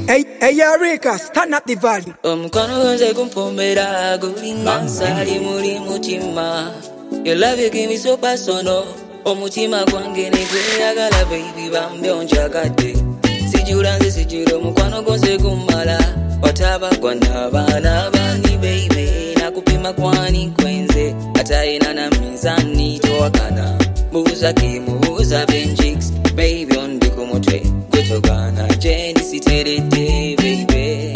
Hey, Eureka, stand up the volume. Omukono gonze kumpomera gulinga nsali muri mutima. Your love you give me so personal. Omutima gwange negweyagala baby bambe onjagadde. Sijura nze sijura omukono gonze gumala. Wataba gwana bana bani baby. Nakupima kwani kwenze. Ataina na mizani toakana. Muza kimuza benjiks. Baby ondiko motwe. Kwetogana jeni siterete baby.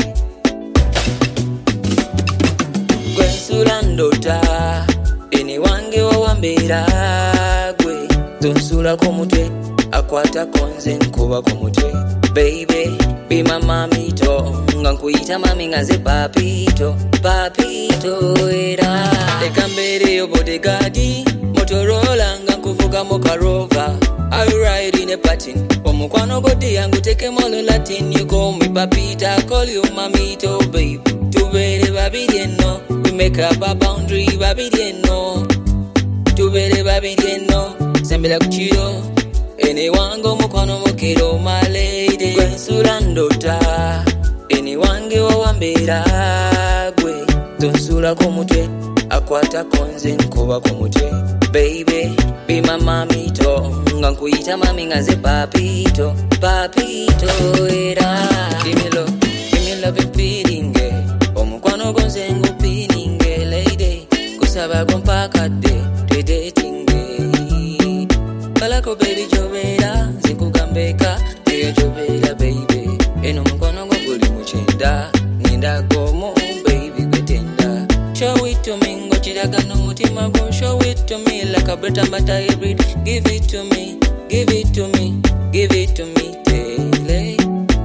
Gwensurandota. Eni wange wawambera gwe. Donsula komutwe. Akwata konze nkuba komutwe. Baby, be my mamito. Ngankuyita mami ngaze papito. Papito era. Ekambere yo bodegardi. Motorola ngankuvuga mokarova. I ride in a patin. Omukwano godi yangu teke molo Latin. You call me papita, I call you mamito, babe. Tubere babidieno. We make up a boundary, babidieno. Tubere babidieno. Sembela kuchido. Anywango mukwano mokero my lady. Gwensurandota. Anywange wawambera gwe. Donsula komutwe. Akwata konze nkuba komutwe. Baby, be my mamito. Ngankuyita mami ngaze papito. Papito era. Give me love and feeling it. Omukwano gonze ngupining it, lady. Kusaba gompaka de dating it. Kalako baby jobera, zikugambeka, deyo jobera baby. Eno mukwano guli muchenda, ninda gomo baby gwetenda. Show it to me, ngochiraga no mutima go. Show it to me like a bread and butter hybrid. Give it to me, give it to me, give it to me daily.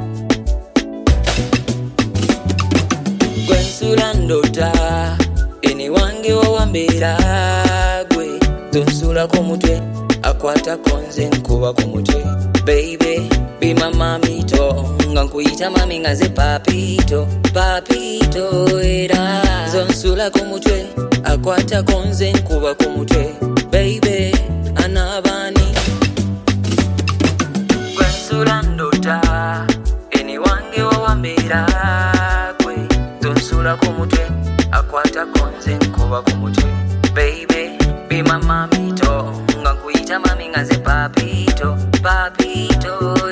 Gwensurandota. Eni wange wawambera gwe. Donsula komutwe. Akwata konze nkuba komutwe. Baby, be my mamito. Ngankuyita mami ngaze papito. Papito era. Zonsula komutwe. Akwata konze nkuba komutwe. Baby, anabani. Gwensurandota. Eni wange wawambera gwe. Donsula komutwe. Akwata konze nkuba komutwe. Baby, be my mamito. Ngankuyita mami ngaze papito. Papito